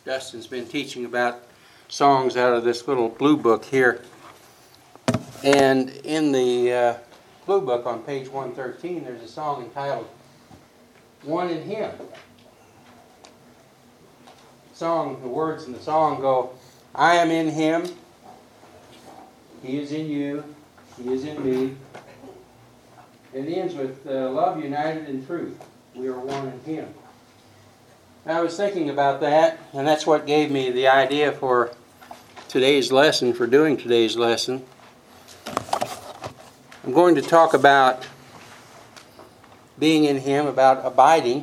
Justin's been teaching about songs out of this little blue book here. And in the blue book on page 113, there's a song entitled One in Him. The words in the song go, I am in Him, He is in you, He is in me. It ends with love united in truth. We are one in Him. I was thinking about that, and that's what gave me the idea for today's lesson, for doing today's lesson. I'm going to talk about being in Him, about abiding.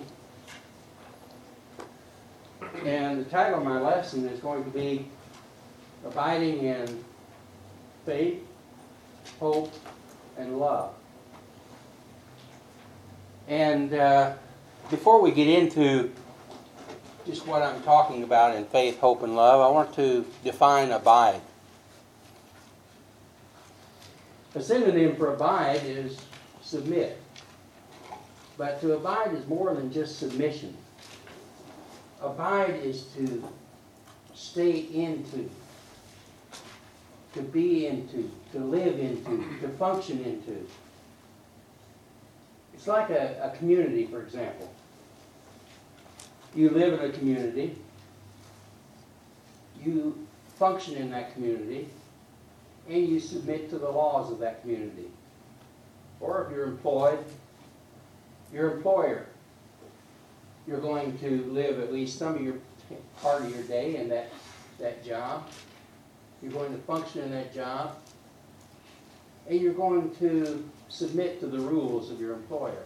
And the title of my lesson is going to be Abiding in Faith, Hope, and Love. And before we get into just what I'm talking about in faith, hope, and love, I want to define abide. A synonym for abide is submit. But to abide is more than just submission. Abide is to stay into, to be into, to live into, to function into. It's like a community, for example. You live in a community, you function in that community, and you submit to the laws of that community. Or if you're employed, your employer. You're going to live at least some of your part of your day in that job. You're going to function in that job, and you're going to submit to the rules of your employer.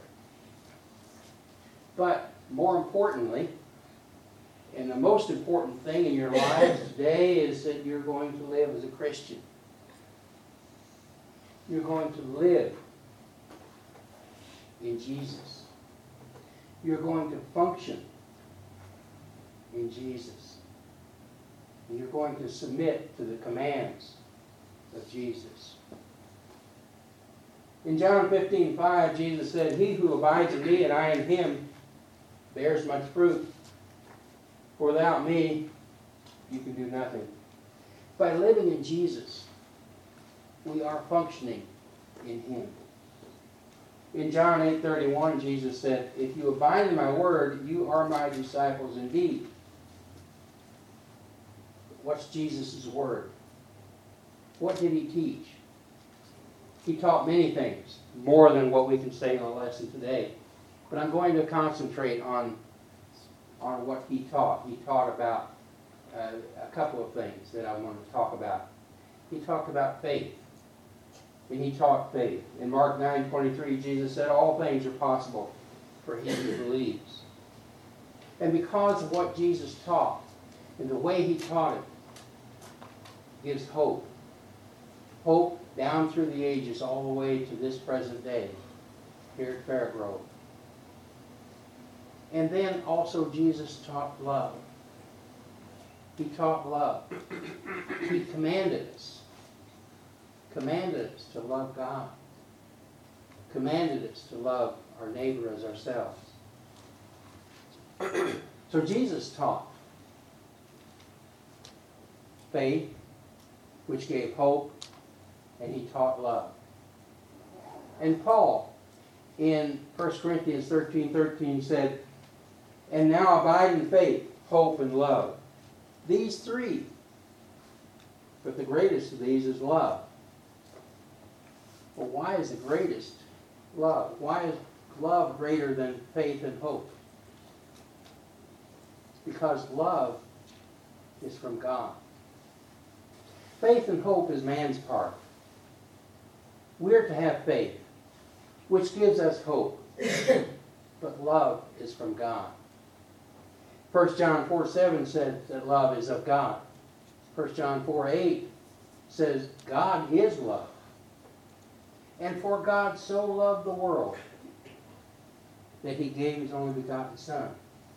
But more importantly, and the most important thing in your lives today is that you're going to live as a Christian. You're going to live in Jesus. You're going to function in Jesus. And you're going to submit to the commands of Jesus. In John 15:5, Jesus said, He who abides in me and I in him bears much fruit. For without me, you can do nothing. By living in Jesus, we are functioning in Him. In John 8:31, Jesus said, If you abide in my word, you are my disciples indeed. What's Jesus' word? What did He teach? He taught many things, more than what we can say in a lesson today. But I'm going to concentrate on what He taught. He taught about a couple of things that I want to talk about. He talked about faith. And He taught faith. In Mark 9:23, Jesus said, All things are possible for him who believes. And because of what Jesus taught, and the way He taught it, gives hope. Hope down through the ages, all the way to this present day, here at Fairgrove. And then also Jesus taught love. He taught love. He commanded us to love God. Commanded us to love our neighbor as ourselves. So Jesus taught faith, which gave hope, and He taught love. And Paul, in 1 Corinthians 13:13, said, And now abide in faith, hope, and love. These three. But the greatest of these is love. Well, why is the greatest love? Why is love greater than faith and hope? It's because love is from God. Faith and hope is man's part. We're to have faith, which gives us hope. But love is from God. 1 John 4:7 said that love is of God. 1 John 4:8 says God is love. And for God so loved the world that He gave His only begotten Son.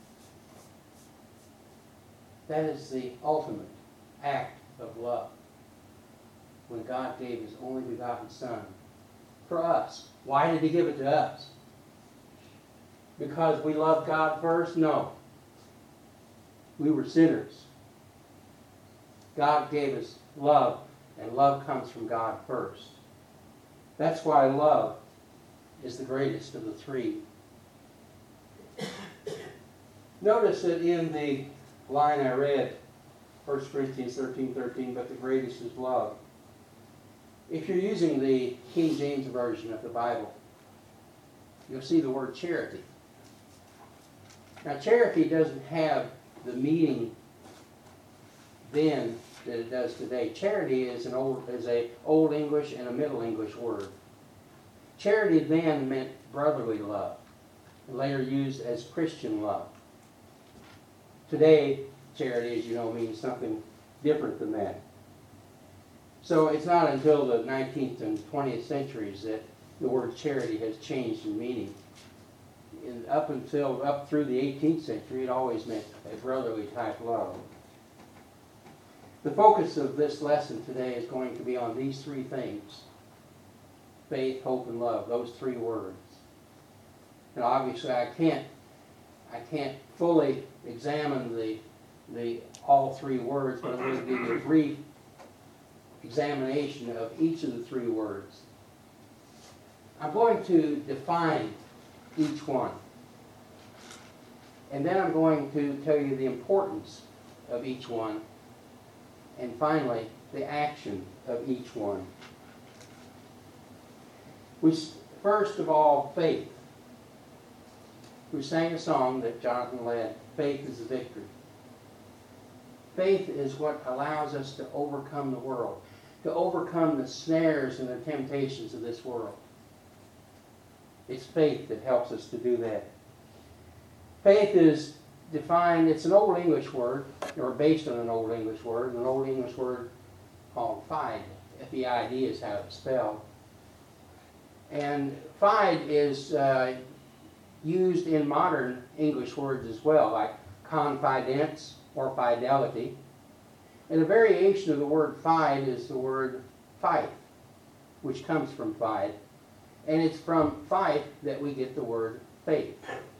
That is the ultimate act of love. When God gave His only begotten Son for us. Why did He give it to us? Because we loved God first? No. We were sinners. God gave us love, and love comes from God first. That's why love is the greatest of the three. Notice that in the line I read, 1 Corinthians 13:13, but the greatest is love. If you're using the King James Version of the Bible, you'll see the word charity. Now, charity doesn't have the meaning then that it does today. Charity is an old English and a Middle English word. Charity then meant brotherly love, and later used as Christian love. Today, charity, as you know, means something different than that. So it's not until the 19th and 20th centuries that the word charity has changed in meaning. And up through the 18th century, it always meant a brotherly type love. The focus of this lesson today is going to be on these three things: faith, hope, and love. Those three words. Now, obviously, I can't fully examine the all three words, but I'm going to give you a brief examination of each of the three words. I'm going to define each one. And then I'm going to tell you the importance of each one. And finally, the action of each one. First of all, faith. We sang a song that Jonathan led, Faith is the Victory. Faith is what allows us to overcome the world, to overcome the snares and the temptations of this world. It's faith that helps us to do that. Faith is defined, it's an Old English word, or based on an Old English word called fide. F-E-I-D is how it's spelled. And fide is used in modern English words as well, like confidence or fidelity. And a variation of the word fide is the word fight, which comes from fide. And it's from fight that we get the word faith.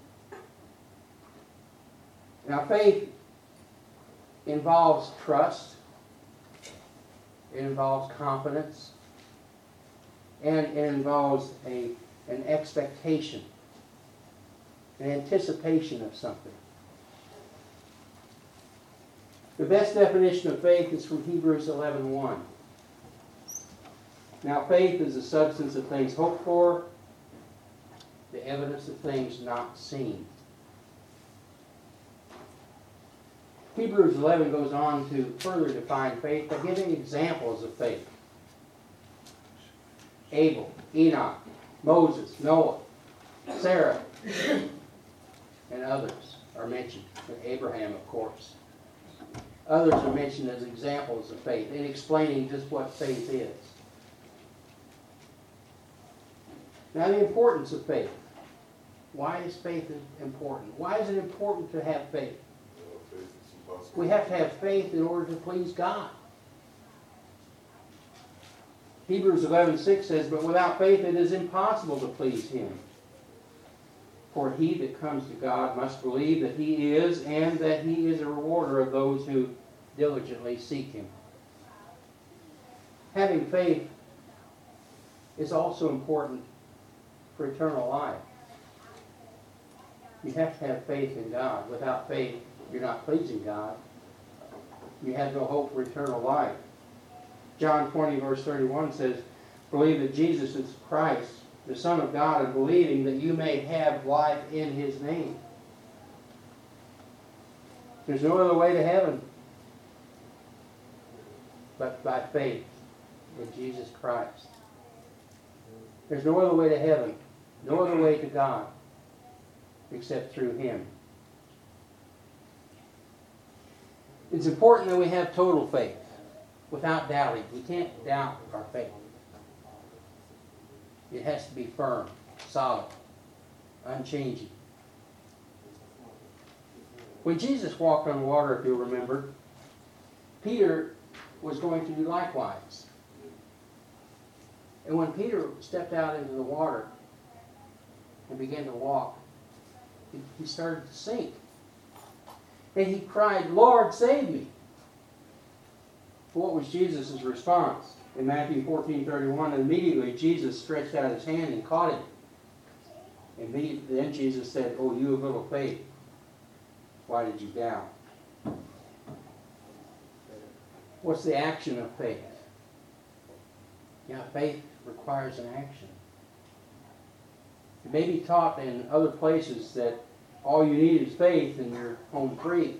Now, faith involves trust, it involves confidence, and it involves an expectation, an anticipation of something. The best definition of faith is from Hebrews 11:1. Now, faith is the substance of things hoped for, the evidence of things not seen. Hebrews 11 goes on to further define faith by giving examples of faith. Abel, Enoch, Moses, Noah, Sarah, and others are mentioned. And Abraham, of course. Others are mentioned as examples of faith in explaining just what faith is. Now, the importance of faith. Why is faith important? Why is it important to have faith? We have to have faith in order to please God. Hebrews 11:6 says, but without faith it is impossible to please Him. For he that comes to God must believe that He is, and that He is a rewarder of those who diligently seek Him. Having faith is also important for eternal life. You have to have faith in God. Without faith, you're not pleasing God. You have no hope for eternal life. John 20, verse 31 says, believe that Jesus is Christ, the Son of God, and believing that you may have life in His name. There's no other way to heaven but by faith in Jesus Christ. There's no other way to heaven, no other way to God, except through Him. It's important that we have total faith, without doubting. We can't doubt our faith. It has to be firm, solid, unchanging. When Jesus walked on water, if you'll remember, Peter was going to do likewise. And when Peter stepped out into the water and began to walk, he started to sink. And he cried, Lord, save me. What was Jesus' response? In Matthew 14:31, immediately Jesus stretched out his hand and caught him. Immediately, then Jesus said, "Oh, you of little faith, why did you doubt?" What's the action of faith? Yeah, faith requires an action. It may be taught in other places that all you need is faith and you're home free.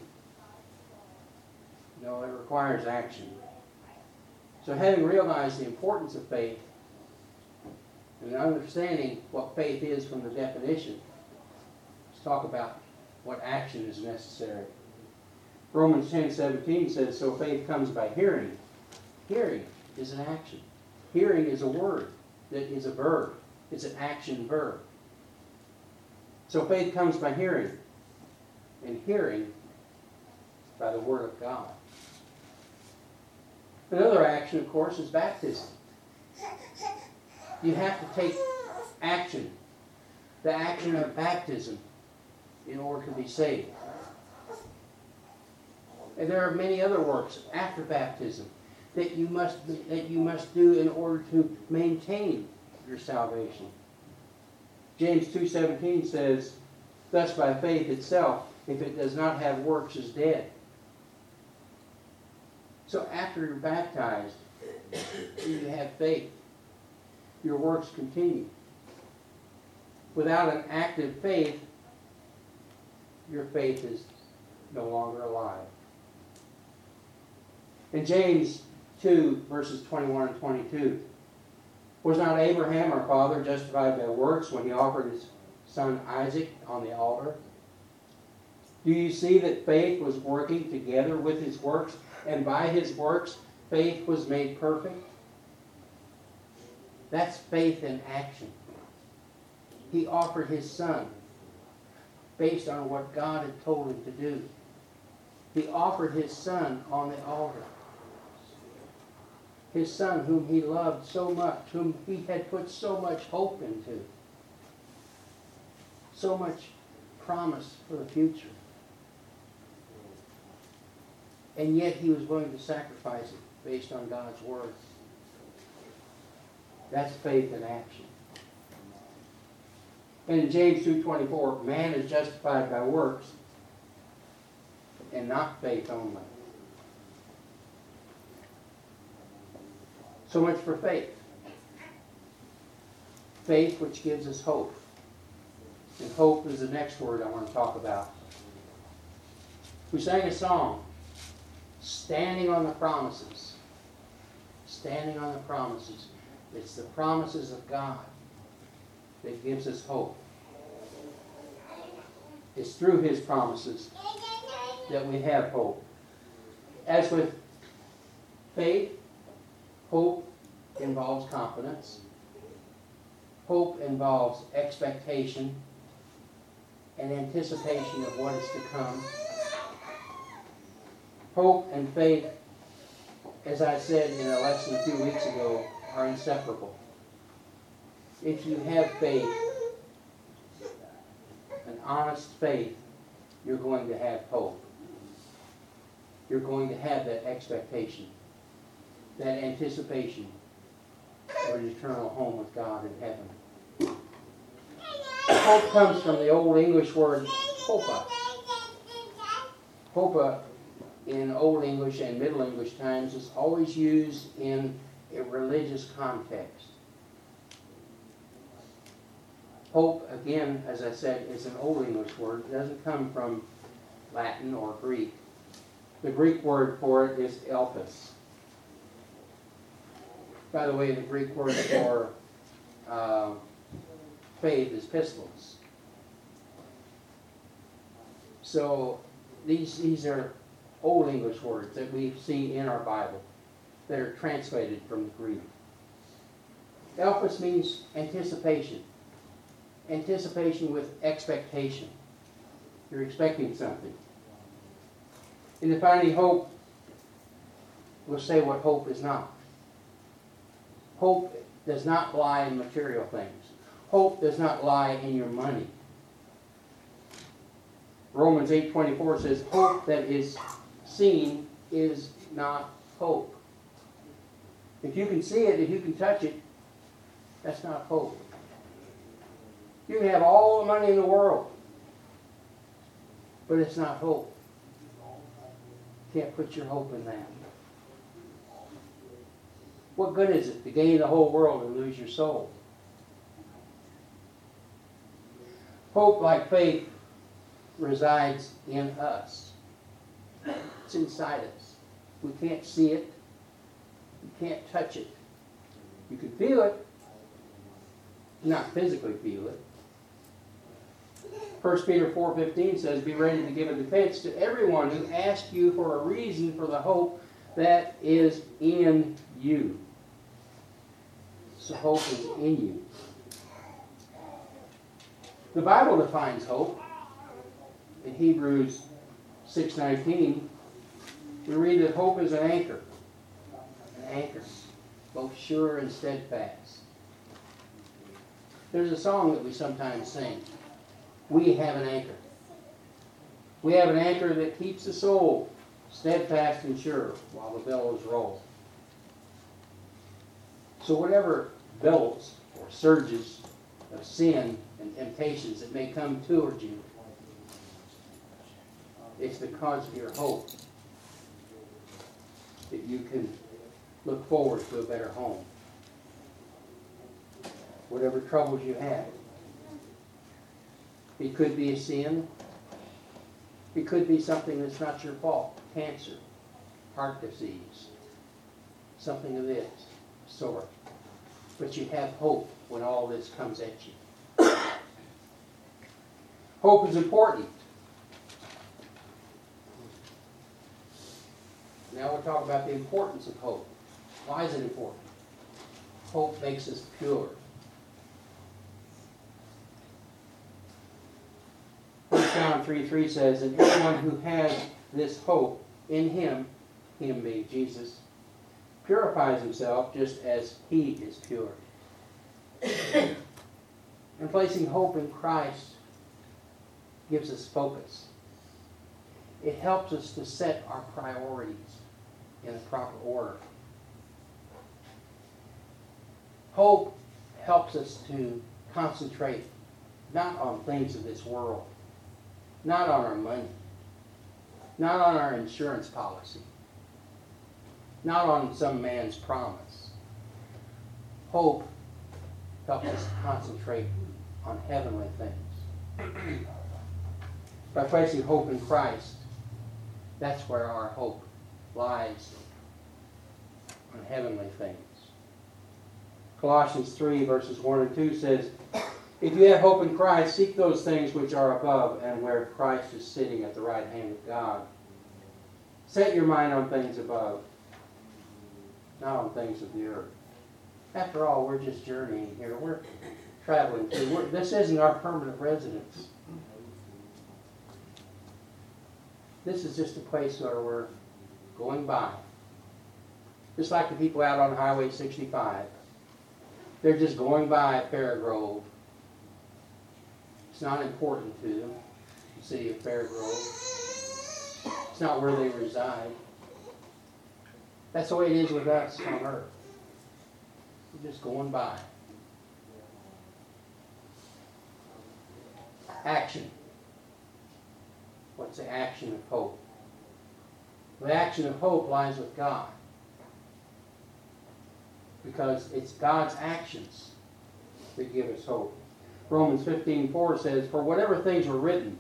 No, it requires action. So having realized the importance of faith and understanding what faith is from the definition, let's talk about what action is necessary. Romans 10:17 says, "So faith comes by hearing." Hearing is an action. Hearing is a word that is a verb. It's an action verb. So faith comes by hearing, and hearing by the Word of God. Another action, of course, is baptism. You have to take action, the action of baptism, in order to be saved. And there are many other works after baptism that you must do in order to maintain your salvation. James 2:17 says, "Thus by faith itself, if it does not have works, is dead." So after you're baptized, you have faith. Your works continue. Without an active faith, your faith is no longer alive. In James 2, verses 21 and 22, "Was not Abraham our father justified by works when he offered his son Isaac on the altar? Do you see that faith was working together with his works, and by his works faith was made perfect?" That's faith in action. He offered his son based on what God had told him to do. He offered his son on the altar. His son whom he loved so much, whom he had put so much hope into, so much promise for the future. And yet he was willing to sacrifice it based on God's word. That's faith in action. And in James 2:24, man is justified by works and not faith only. So much for faith. Faith which gives us hope. And hope is the next word I want to talk about. We sang a song, "Standing on the Promises." Standing on the promises. It's the promises of God that gives us hope. It's through his promises that we have hope. As with faith, hope involves confidence. Hope involves expectation and anticipation of what is to come. Hope and faith, as I said in a lesson a few weeks ago, are inseparable. If you have faith, an honest faith, you're going to have hope. You're going to have that expectation, that anticipation of an eternal home with God in heaven. Hope comes from the Old English word hopa. Hopa in Old English and Middle English times is always used in a religious context. Hope, again, as I said, is an Old English word. It doesn't come from Latin or Greek. The Greek word for it is elpis. By the way, the Greek word for faith is pistos. So these are Old English words that we see in our Bible that are translated from the Greek. Elpis means anticipation. Anticipation with expectation. You're expecting something. In defining hope, we'll say what hope is not. Hope does not lie in material things. Hope does not lie in your money. Romans 8:24 says, "Hope that is seen is not hope." If you can see it, if you can touch it, that's not hope. You can have all the money in the world, but it's not hope. You can't put your hope in that. What good is it to gain the whole world and lose your soul? Hope, like faith, resides in us. It's inside us. We can't see it. You can't touch it. You can feel it, not physically feel it. 1 Peter 4:15 says, be ready to give a defense to everyone who asks you for a reason for the hope that is in you. So hope is in you. The Bible defines hope. In Hebrews 6:19, we read that hope is an anchor. An anchor, both sure and steadfast. There's a song that we sometimes sing. We have an anchor. We have an anchor that keeps the soul steadfast and sure while the billows roll. So whatever billows or surges of sin and temptations that may come toward you, it's because of your hope that you can look forward to a better home. Whatever troubles you have. It could be a sin. It could be something that's not your fault. Cancer, heart disease, something of this sort. But you have hope when all this comes at you. Hope is important. Now we'll talk about the importance of hope. Why is it important? Hope makes us pure. 1 John 3:3 says, and everyone who has this hope in him being Jesus, purifies himself just as he is pure. And placing hope in Christ gives us focus. It helps us to set our priorities in the proper order. Hope helps us to concentrate not on things of this world, not on our money, not on our insurance policy, not on some man's promise. Hope helps us to concentrate on heavenly things. By placing hope in Christ, that's where our hope lies, on heavenly things. Colossians 3 verses 1 and 2 says, if you have hope in Christ, seek those things which are above and where Christ is sitting at the right hand of God. Set your mind on things above, not on things of the earth. After all, we're just journeying here. We're traveling through. This isn't our permanent residence. This is just a place where we're going by. Just like the people out on Highway 65. They're just going by Fairgrove. It's not important to them, the city of Fairgrove. It's not where they reside. That's the way it is with us on earth. We're just going by. Action. What's the action of hope? The action of hope lies with God. Because it's God's actions that give us hope. Romans 15:4 says, for whatever things were written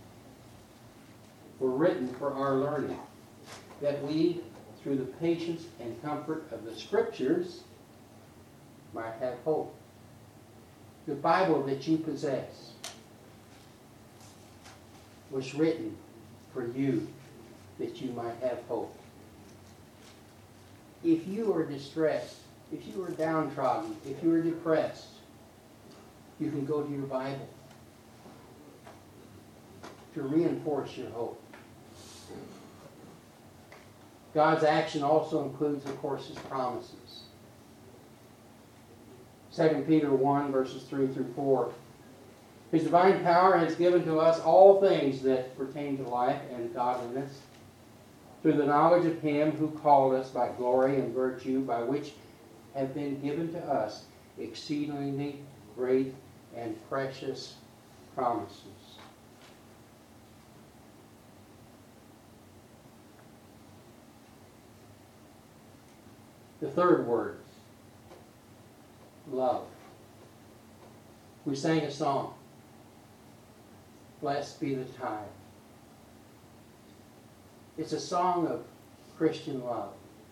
for our learning, that we, through the patience and comfort of the Scriptures, might have hope. The Bible that you possess was written for you, that you might have hope. If you are distressed, if you are downtrodden, if you are depressed, you can go to your Bible to reinforce your hope. God's action also includes, of course, His promises. 2 Peter 1, verses 3 through 4. His divine power has given to us all things that pertain to life and godliness, through the knowledge of Him who called us by glory and virtue, by which have been given to us exceedingly great and precious promises. The third word, love. We sang a song, Blessed Be the Time. It's a song of Christian love.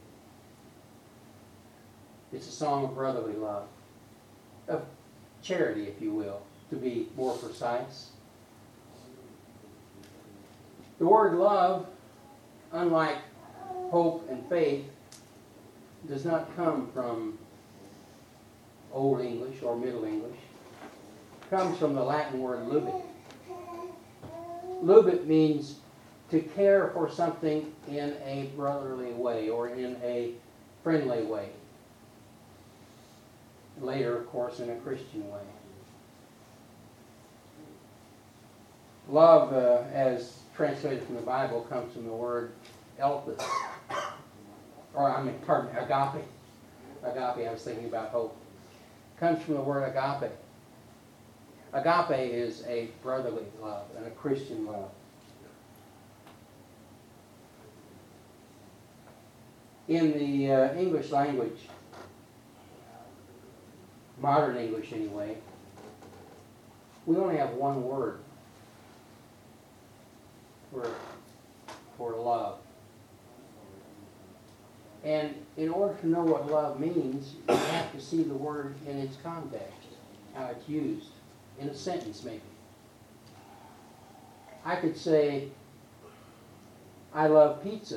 It's a song of brotherly love, of charity, if you will, to be more precise. The word love, unlike hope and faith, does not come from Old English or Middle English. It comes from the Latin word lubit. Lubit means to care for something in a brotherly way or in a friendly way. Later, of course, in a Christian way. Love, as translated from the Bible, comes from the word elpis. Agape. Agape, I was thinking about hope. Comes from the word agape. Agape is a brotherly love and a Christian love. In the English language, modern English anyway, we only have one word for love. And in order to know what love means, you have to see the word in its context, how it's used, in a sentence maybe. I could say, I love pizza,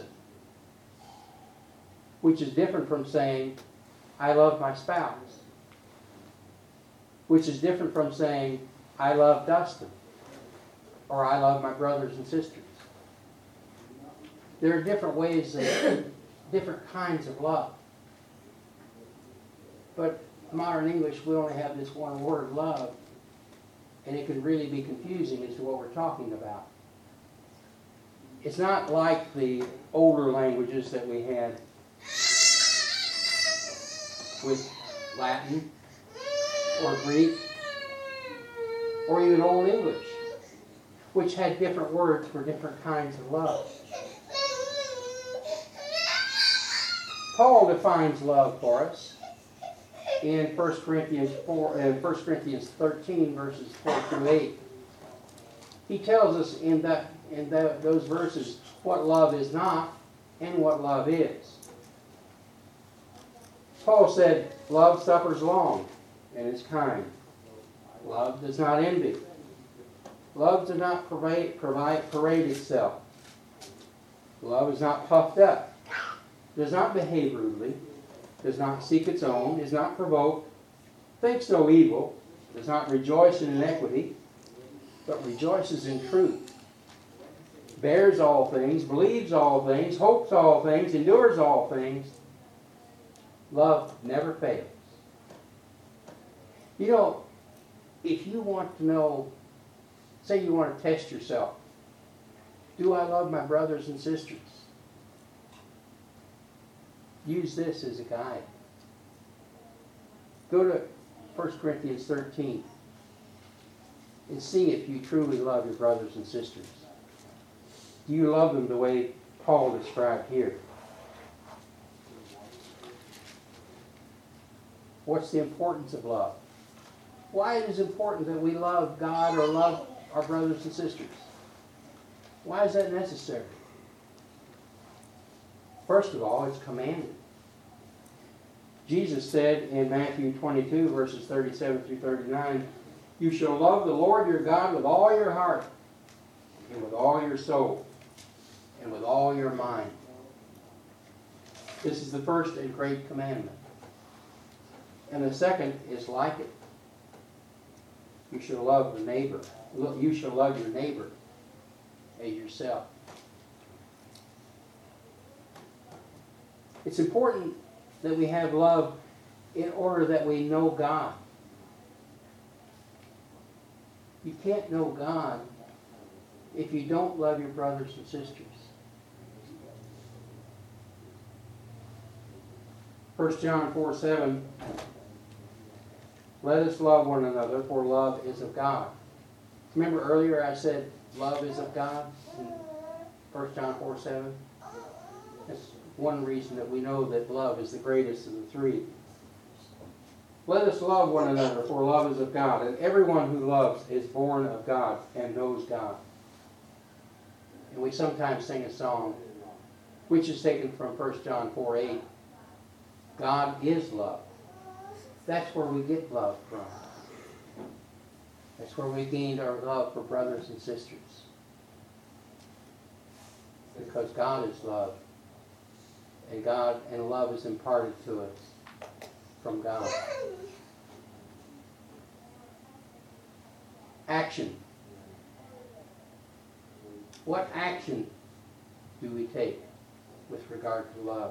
which is different from saying, I love my spouse, which is different from saying, I love Dustin, or I love my brothers and sisters. There are different ways different kinds of love. But modern English, we only have this one word, love, and it can really be confusing as to what we're talking about. It's not like the older languages that we had with Latin or Greek or even Old English, which had different words for different kinds of love. Paul defines love for us in 1 Corinthians 13, verses 4 through 8. He tells us in those verses what love is not and what love is. Paul said, love suffers long and is kind. Love does not envy. Love does not parade itself. Love is not puffed up, does not behave rudely, does not seek its own, is not provoked, thinks no evil, does not rejoice in iniquity, but rejoices in truth, bears all things, believes all things, hopes all things, endures all things. Love never fails. You know, if you want to know, say you want to test yourself, do I love my brothers and sisters? Use this as a guide. Go to 1 Corinthians 13 and see if you truly love your brothers and sisters. Do you love them the way Paul described here? What's the importance of love? Why it is important that we love God or love our brothers and sisters? Why is that necessary? First of all, it's commanded. Jesus said in Matthew 22, verses 37 through 39, you shall love the Lord your God with all your heart, and with all your soul, and with all your mind. This is the first and great commandment. And the second is like it. You shall love the neighbor. You shall love your neighbor as yourself. It's important that we have love in order that we know God. You can't know God if you don't love your brothers and sisters. 1 John 4:7, let us love one another, for love is of God. Remember earlier I said love is of God in 1 John 4:7? That's one reason that we know that love is the greatest of the three. Let us love one another, for love is of God, and everyone who loves is born of God and knows God. And we sometimes sing a song, which is taken from 1 John 4:8. God is love. That's where we get love from. That's where we gained our love for brothers and sisters. Because God is love. And God and love is imparted to us from God. Action. What action do we take with regard to love?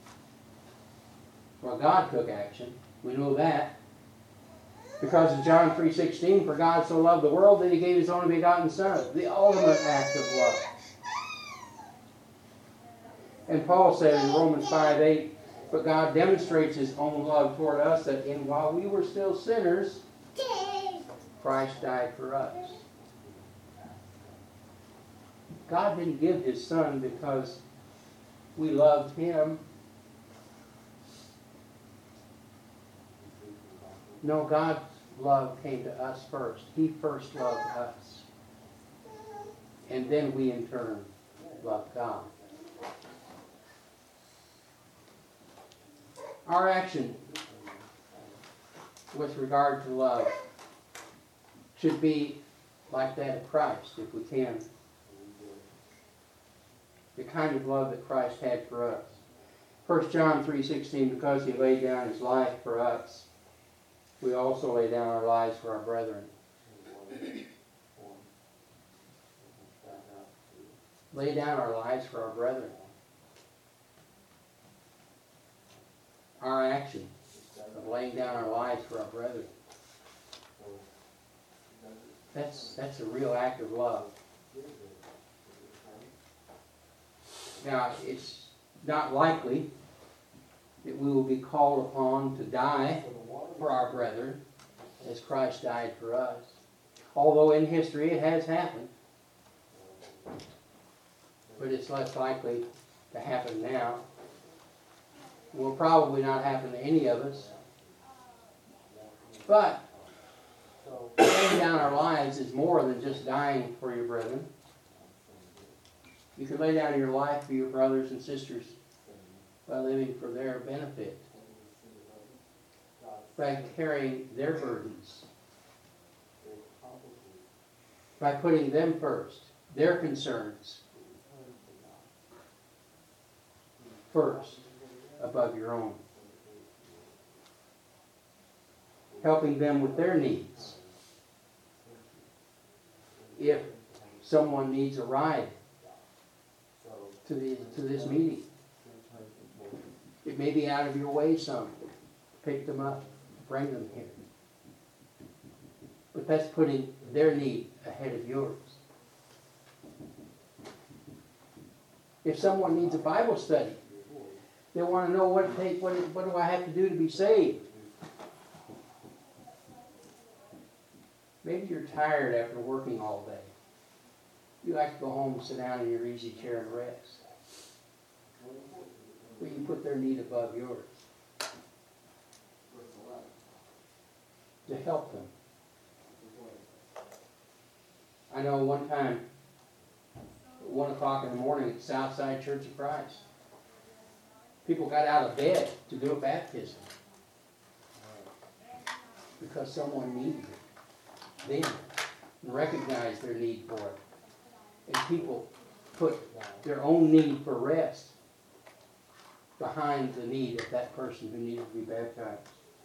Well, God took action. We know that. Because in John 3:16, for God so loved the world that he gave his only begotten Son, the ultimate act of love. And Paul said in Romans 5:8, but God demonstrates his own love toward us, that in while we were still sinners, Christ died for us. God didn't give his Son because we loved him. No, God's love came to us first. He first loved us. And then we in turn loved God. Our action with regard to love should be like that of Christ, if we can. The kind of love that Christ had for us. 1 John 3:16, because he laid down his life for us, we also lay down our lives for our brethren. Lay down our lives for our brethren. Our action of laying down our lives for our brethren. That's a real act of love. Now, it's not likely that we will be called upon to die for our brethren as Christ died for us. Although in history it has happened. But it's less likely to happen now. It will probably not happen to any of us. But laying down our lives is more than just dying for your brethren. You can lay down your life for your brothers and sisters by living for their benefit, by carrying their burdens, by putting them first, their concerns first above your own, helping them with their needs. If someone needs a ride to this meeting, it may be out of your way some. Pick them up, bring them here. But that's putting their need ahead of yours. If someone needs a Bible study, they want to know what do I have to do to be saved. Maybe you're tired after working all day. You like to go home and sit down in your easy chair and rest. Well, you put their need above yours to help them. I know one time, at 1 o'clock in the morning at Southside Church of Christ, people got out of bed to do a baptism because someone needed it then and recognized their need for it. And people put their own need for rest behind the need of that person who needed to be baptized.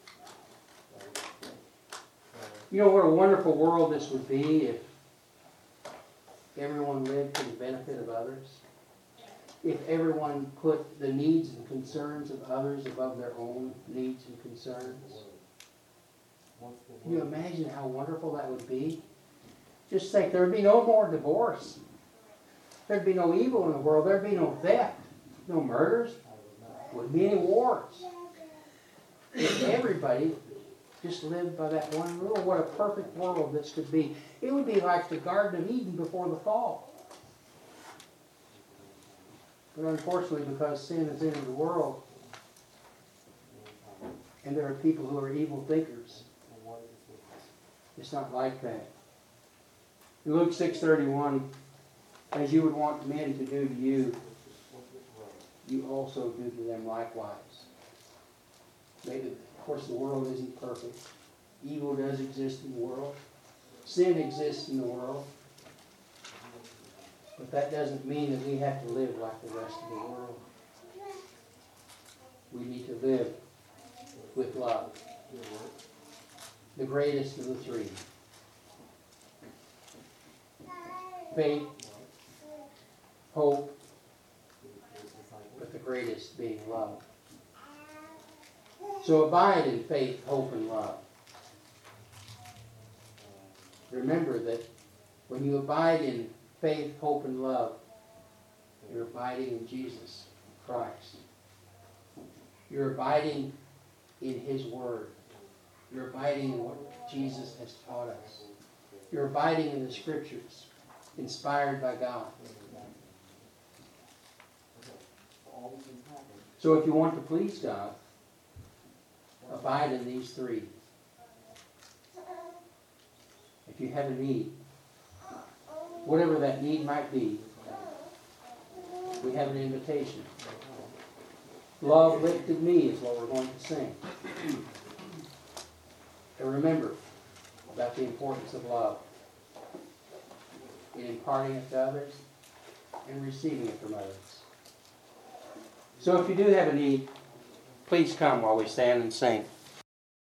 You know what a wonderful world this would be if everyone lived for the benefit of others? If everyone put the needs and concerns of others above their own needs and concerns? Can you imagine how wonderful that would be? Just think, there would be no more divorce. There'd be no evil in the world. There'd be no theft, no murders. Wouldn't be any wars. if everybody just lived by that one rule, what a perfect world this could be. It would be like the Garden of Eden before the fall. But unfortunately, because sin has entered the world, and there are people who are evil thinkers, it's not like that. In Luke 6:31, as you would want men to do to you, you also do to them likewise. Maybe, of course, the world isn't perfect. Evil does exist in the world. Sin exists in the world. But that doesn't mean that we have to live like the rest of the world. We need to live with love. The greatest of the three. Faith, hope, but the greatest being love. So abide in faith, hope, and love. Remember that when you abide in faith, hope, and love, you're abiding in Jesus Christ. You're abiding in His Word. You're abiding in what Jesus has taught us. You're abiding in the Scriptures, inspired by God. So if you want to please God, abide in these three. If you have a need, whatever that need might be, we have an invitation. Love lifted me is what we're going to sing. And remember about the importance of love in imparting it to others and receiving it from others. So if you do have a need, please come while we stand and sing.